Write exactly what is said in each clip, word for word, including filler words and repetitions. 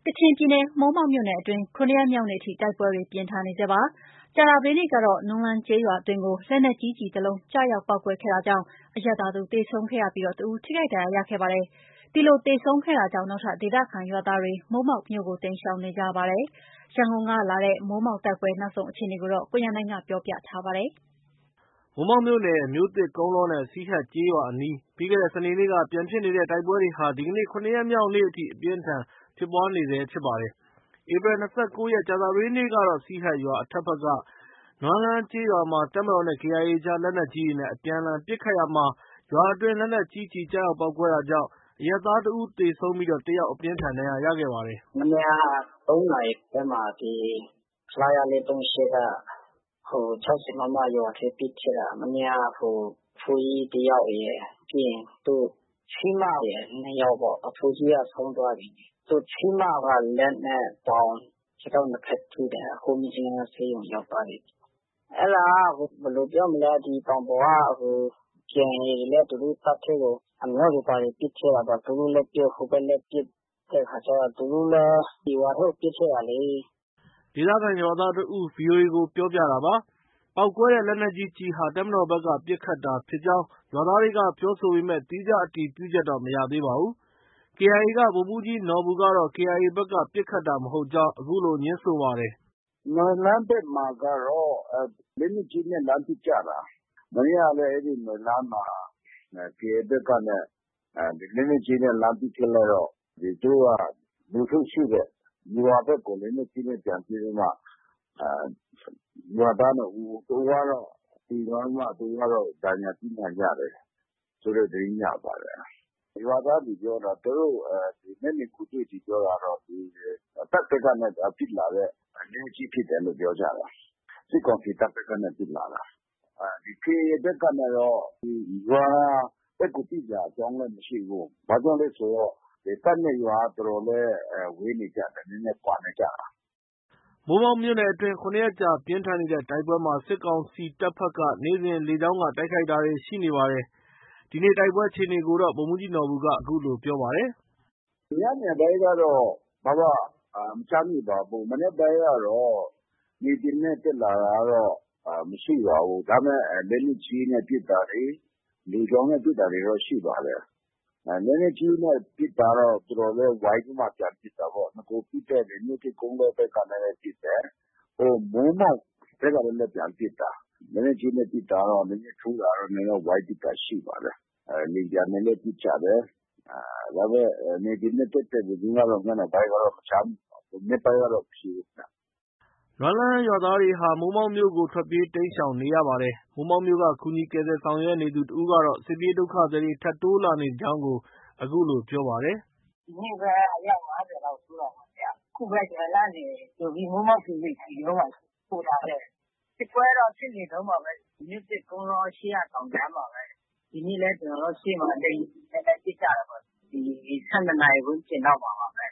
ချင်ပြည်နယ်၊ မိုးမောက်မြို့နယ်အတွင်းခုနှစ်ရက်မြောက်နေ့အထိတိုက်ပွဲတွေပြင်းထန်နေဆဲပါ။ ကြာသပတေးနေ့ကတော့ နွမ်းလန်းကျေးရွာအတွင်းကိုလက်နက်ကြီးကျည်တစ်လုံးကျရောက်ပေါက်ကွဲခဲ့တာကြောင့်အရပ်သားတစ်ဦးသေဆုံးခဲ့ပြီးတစ်ဦးထိခိုက်ဒဏ်ရာရခဲ့ပါတယ်။ ဒီလိုသေဆုံးခဲ့တာကြောင့်နောက်ထပ်ဒေသခံရွာသားတွေမိုးမောက်မြို့ကိုတိမ်းရှောင်နေကြပါတယ်။ ရန်ကုန်ကလာတဲ့မိုးမောက်တိုက်ပွဲနောက်ဆုံးအခြေအနေကို ကိုရန်နိုင်ကပြောပြထားပါတယ်။ မိုးမောက်မြို့နယ် မြို့သစ်၊ ကုန်းလောနဲ့ စီဟတ်ကျေးရွာအနီး ပြီးခဲ့တဲ့စနေနေ့က ပြန်ဖြစ်နေတဲ့တိုက်ပွဲတွေဟာ ဒီကနေ့ ခုနှစ်ရက်မြောက်နေ့အထိ အပြင်းအထန်ဖြစ်ပွားနေဆဲဖြစ်ပါတယ်။ ဧပြီ ၂၉ ရက် ကြာသပတေးနေ့ကတော့ စီဟတ်ရွာအထက်ဘက်က နွမ်းလန်းကျေးရွာမှာ တပ်မတော်နဲ့ ကေအိုင်အေအကြား လက်နက်ကြီးတွေနဲ့ အပြန်အလှန်ပစ်ခတ်ရာမှာ ရွာအတွင်း လက်နက်ကြီးကျည်ကျရောက်ပေါက်ကွဲတာကြောင့် အရပ်သားတစ်ဦးသေဆုံးပြီး တစ်ယောက်အပြင်းအထန်ဒဏ်ရာရခဲ့ပါတယ်။ “မနေ့က သုံးနာရီခွဲမှာ ဒီ ခလရ ၄၃၈ က ၆၀ မမ ရွာထဲပစ်ထည့်တာ။ မနေ့က အဖိုးကြီးတစ်ယောက်ရယ်၊ ပြီးရင် သူ့ချွေးမရယ် နှစ်ယောက်ပေါ့။ အဖိုးကြီးက ဆုံးသွားပြီ။ သူ့ချွေးမက လက်နဲ့ပေါင် ခြေထောက်နှစ်ဖက်ထိတယ်။ အခုမြစ်ကြီးနားဆေးရုံရောက်သွားပြီ။ အဲဒါက ဘယ်လိုပြောမလဲ ဒီတောင်ပေါ်က ကေအိုင်အေတွေလည်း သူတို့တပ်ထဲကို အမြောက်တွေဘာတွေပစ်ထည့်တာပေါ့။ သူတို့လည်းပစ် ဟိုဘက်လည်းပစ်တဲ့အခါကျတော့ သူတို့လည်း ရွာထဲကို ပစ်ထည့်တာလေ။ ” ဒေသခံရွာသားတစ်ဦး ဗွီအိုအေကို ပြောပြတာပါ။ ပေါက်ကွဲတဲ့လက်နက်ကြီးကျည်ဟာ တပ်မတော်ဘက်က ပစ်ခတ်တာဖြစ်ကြောင်း ရွာသားတွေကပြောဆိုပေမယ့် သီးခြားအတည်ပြုချက်တော့ မရသေးပါဘူး။ ကေအိုင်အေက ဗိုလ်မှူးကြီးနော်ဘူကတော့ ကေအိုင်အေဘက်က ပစ်ခတ်တာမဟုတ်ကြောင်း အခုလို ငြင်းဆိုပါတယ်။ “နွမ်းလန်းဘက်မှာကတော့ လက်နက်ကြီးနဲ့ လှမ်းပစ်ကြတာ။ မနေ့ကလည်း အဲဒီနွမ်းလန်းမှာ ကေအိုင်အေဘက်ကနဲ့ လက်နက်ကြီးနဲ့ လှမ်းပစ်ထည့်လိုက်တော့ သူတို့က လူထုရှိတဲ့ ရွာဘက်ကို လက်နက်ကြီးနဲ့ပြန်ပစ်ပြီးမှ ရွာသားနှစ်ဦး တစ်ဦးကတော့ သေသွားပြီးမှ တစ်ဦးကတော့ ဒဏ်ရာပြင်းထန်ကြတယ်ဆိုတဲ့သတင်းရပါတယ်။ ရွာသားတွေပြောတာ သူတို့ မျက်မြင်ကိုယ်တွေ့တွေပြောတာကတော့ ဒီတပ်ဘက်ကနေ ပစ်လာတဲ့ လက်နက်ကြီးဖြစ်တယ်လို့ ပြောကြတယ်။ စစ်ကောင်စီတပ်ဘက်ကနေ ပစ်လာတာ။ ကေအိုင်အေဘက်ကနေတော့ ရွာဘက်ကို ပစ်စရာအကြောင်းလည်းမရှိဘူး။ ဘာကြောင့်လဲဆိုတော့ တပ်နဲ့ရွာက တော်တော်လေး ဝေးနေကြတယ်။ နည်းနည်းကွာနေကြတာ။ ” မိုးမောက်မြို့နယ်အတွင်း ခုနှစ်ရက်ကြာပြင်းထန်နေတဲ့တိုက်ပွဲမှာ စစ်ကောင်စီတပ်ဘက်က နေ့စဉ်လေကြောင်းက တိုက်ခိုက်တာတွေရှိနေပါတယ်။ ဒီနေ့တိုက်ပွဲအခြေအနေကိုတော့ ဗိုလ်မှူးကြီးနော်ဘူက အခုလို ပြောပါတယ်။ “ညနေပိုင်းကတော့ ဘာမှ မကြားမိပါဘူး။ မနက်ပိုင်းကတော့ မြေပြင်နဲ့ တက်လာတာကတော့ မရှိပါဘူး။ ဒါပေမဲ့ လက်နက်ကြီးနဲ့ ပစ်တာတွေ၊ လေကြောင်းနဲ့ ပစ်တာတွေတော့ ရှိပါတယ်။ လက်နက်ကြီးနဲ့ ပစ်တာတော့ တော်တော်လေး ဝိုင်းပြီးမှ ပြန်ပစ်တာပေါ့။ နဂိုပစ်တဲ့ မြို့သစ်၊ ကုန်းလောဘက်ကလည်း ပစ်တယ်။ မိုးမောက်ဘက်ကလည်း ပြန်ပစ်တာ။ လက်နက်ကြီးနဲ့ ပစ်တာတော့ နည်းနည်းထူးတာတော့ နည်းနည်းဝိုင်းပစ်တာရှိပါတယ်။ လေယာဉ်ပျံနဲ့လည်း ပစ်ကြတယ်။ ဒါပေမဲ့ မြေပြင်နဲ့ တက်တဲ့သတင်းကတော့ ညနေပိုင်းကတော့ မကြားမိပါဘူး။ မနက်ပိုင်းကတော့ မရှိဘူးခင်ဗျ။ ” နွမ်းလန်းရွာသားတွေဟာ မိုးမောက်မြို့ကို ထွက်ပြေးတိမ်းရှောင်နေရပါတယ်။ မိုးမောက်မြို့က ကူညီကယ်ဆယ်ဆောင်ရွက်နေသူတစ်ဦးကတော့ စစ်ပြေးဒုက္ခသည်တွေ ထပ်တိုးလာနေကြောင်း အခုလို ပြောပါတယ်။ “ဒီနေ့ပဲ အယောက် ငါးဆယ်လောက်တိုးတာပေါ့ဗျာ။ အခုပဲ နွမ်းလန်းကနေ ကြိုပြီး မိုးမောက် စေတီရုံးမှာ ပို့ထားတယ်။ စစ်ပွဲတော့ ဖြစ်နေတုန်းပါပဲ။ မြို့သစ်၊ ကုန်းလော၊ ရှေးဟတောင်ကြားမှာပဲ။ ဒီနေ့လည်း ကျနော်တို့ ရှေ့မှာ လေယာဉ်နည်းနည်းပစ်ကြတာပေါ့။ ဒီ ၁၂ နာရီဝန်းကျင်လောက်မှာပါပဲ။ ”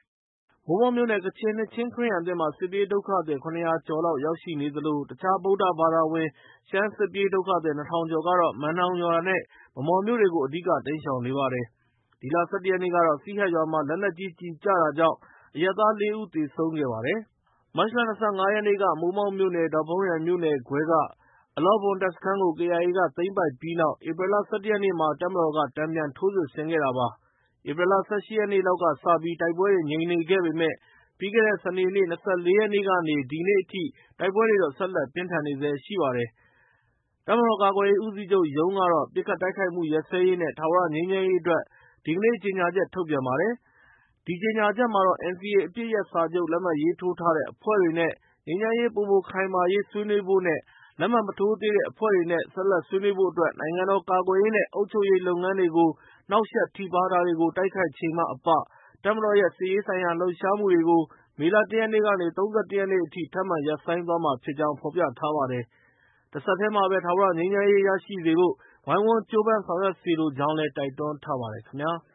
မိုးမောက်မြို့နယ် ကချင်နှစ်ခြင်းခရစ်ယာန်အသင်းမှာ စစ်ပြေးဒုက္ခသည် ၇၀၀ ကျော်လောက်ရောက်ရှိနေသလို တခြား ဗုဒ္ဓဘာသာဝင် ရှမ်းစစ်ပြေးဒုက္ခသည် ၂,၀၀၀ ကျော်ကတော့ မန်နောင်ရွာနဲ့ ဗန်းမော်မြို့တွေကို အဓိက တိမ်းရှောင်နေပါတယ်။ ဒီလ ၁၁ ရက်နေ့ကတော့ စီဟတ်ရွာမှာ လက်နက်ကြီးကျည်ကျတာကြောင့် အရပ်သား လေးဦးသေဆုံးခဲ့ပါတယ်။ မတ်လ ၂၅ ရက်နေ့က မိုးမောက်မြို့နယ် ဒေါ့ဖုန်းယန်မြို့နယ်ခွဲက အလော့ဘွမ်တပ်စခန်းကို ကေအိုင်အေက သိမ်းပိုက်ပြီးနောက် ဧပြီလ ၁၁ ရက်နေ့မှာ တပ်မတော်က တန်ပြန်ထိုးစစ်ဆင်ခဲ့တာပါ။ ဧပြီလ ၁၈ ရက်နေ့လောက်ကစပြီး တိုက်ပွဲတွေ ငြိမ်နေခဲ့ပေမယ့် ပြီးခဲ့တဲ့ စနေနေ့ ၂၄ ရက်နေ့ကနေ ဒီနေ့အထိ တိုက်ပွဲတွေတော့ ဆက်လက်ပြင်းထန်နေဆဲရှိပါတယ်။ တပ်မတော်ကာကွယ်ရေးဦးစီးချုပ်ရုံးကတော့ ပစ်ခတ်တိုက်ခိုက်မှုရပ်စဲရေးနဲ့ ထာဝရငြိမ်းချမ်းရေးအတွက် ဒီကနေ့ ကြေညာချက်ထုတ်ပြန်ပါတယ်။ ဒီကြေညာချက်မှာတော့ အန်စီအေ အပစ်ရပ်စာချုပ် လက်မှတ်ရေးထိုးထားတဲ့အဖွဲ့တွေနဲ့ ငြိမ်းချမ်းရေးပိုမိုခိုင်မာရေးဆွေးနွေးဖို့နဲ့ လက်မှတ်မထိုးသေးတဲ့အဖွဲ့တွေနဲ့ ဆက်လက်ဆွေးနွေးဖို့အတွက် နိုင်ငံတော်ကာကွယ်ရေးနဲ့ အုပ်ချုပ်ရေးလုပ်ငန်းတွေကို နှောင့်ယှက်ထိပါးတာတွေကို တိုက်ခိုက်ချိန်မှအပ တပ်မတော်ရဲ့ စစ်ရေးဆိုင်ရာလှုပ်ရှားမှုတွေကို မေလ ၁ ရက်နေ့ကနေ ၃၁ ရက်နေ့အထိ ထပ်မံရပ်ဆိုင်းသွားမှာဖြစ်ကြောင်း ဖော်ပြထားပါတယ်။ တဆက်တည်းမှာပဲ ထာဝရငြိမ်းချမ်းရေးရရှိစေဖို့ ဝိုင်းဝန်းကြိုးပမ်းဆောင်ရွက်စေလိုကြောင်းလည်း တိုက်တွန်းထားပါတယ်ခင်ဗျာ။